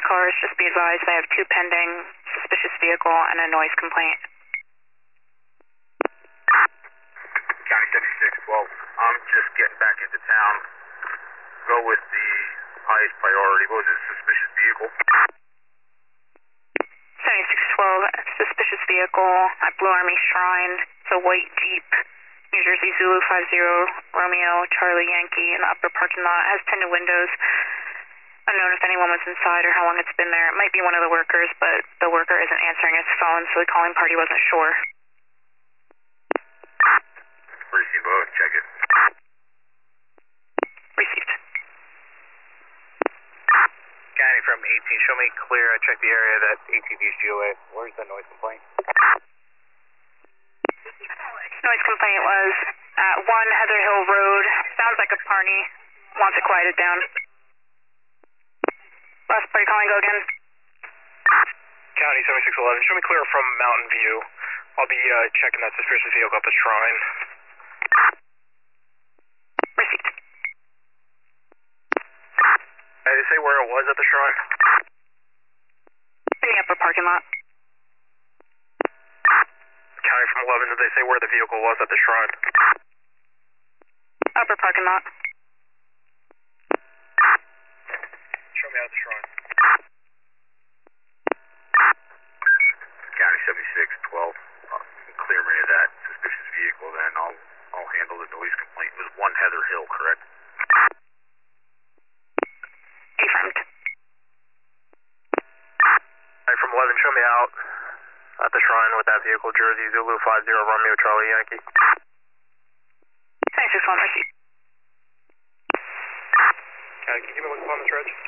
cars. Just be advised they have 2 pending, suspicious vehicle, and a noise complaint. County 7612, I'm just getting back into town. Go with the highest priority. What was it, suspicious vehicle? 7612, suspicious vehicle at Blue Army Shrine. It's a white Jeep, New Jersey Zulu 50, Romeo, Charlie Yankee in the upper parking lot. It has tinted windows. Unknown if anyone was inside or how long it's been there. It might be one of the workers, but the worker isn't answering his phone, so the calling party wasn't sure. Receive, check it. Received. County from 18, show me clear. I checked the area that ATV's GOA. Where's the noise complaint? Noise complaint was at 1 Heather Hill Road. Sounds like a party. Wants it quieted down. Last party calling, go again. County 7611, show me clear from Mountain View. I'll be checking that suspicious vehicle at the Shrine. Received. Did they say where it was at the Shrine? In the upper parking lot. County from 11, did they say where the vehicle was at the Shrine? Upper parking lot. Show me out the Shrine. County 7612, clear me of that suspicious vehicle, then I'll handle the noise complaint. It was 1 Heather Hill, correct? Confirmed. County from 11, show me out at the Shrine with that vehicle, Jersey Zulu 50, Romeo, Charlie Yankee. 7611, received. Can you give me a look upon this, Reg?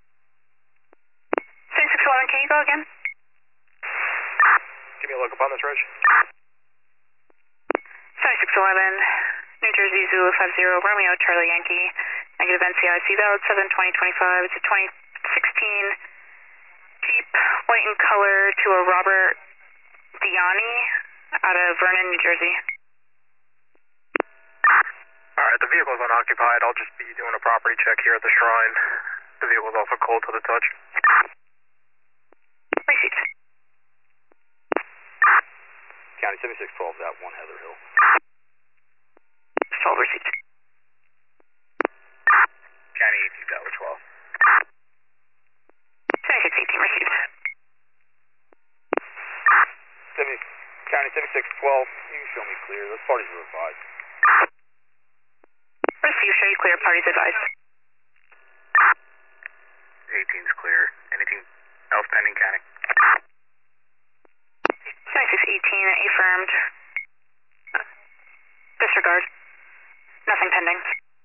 7611, can you go again? Give me a look upon this, Reg. 7611, New Jersey Zulu 50, Romeo, Charlie Yankee, negative NCIC, valid 7/20/25. It's a 2016 Jeep, white in color, to a Robert Diani out of Vernon, New Jersey. Alright, the vehicle's unoccupied. I'll just be doing a property check here at the Shrine. The vehicle's also cold to the touch. Received. County 7612, that 1 Heather Hill. 12, received. County 18, Tower 12. 7618, received. County 7612, you can show me clear. Those parties were advised. Received, show you clear, parties advised. 18's clear. Anything else pending, County? 7618, affirmed. Disregard. Nothing pending.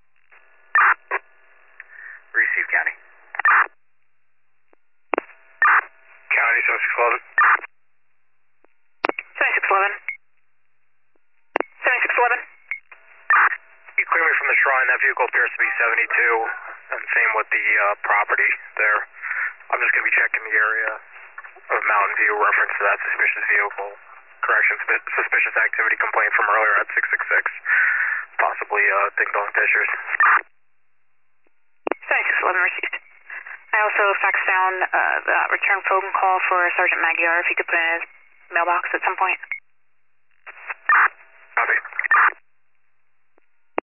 Receive, County. County 7611. 7611. 7611. You clear me from the Shrine. That vehicle appears to be 72, and same with the property there. I'm just going to be checking the area of Mountain View, reference to that suspicious vehicle. Correction, suspicious activity complaint from earlier at 666. Possibly ding-dong pictures. 7611, received. I also faxed down the return phone call for Sergeant Magyar, if he could put in his mailbox at some point. Copy.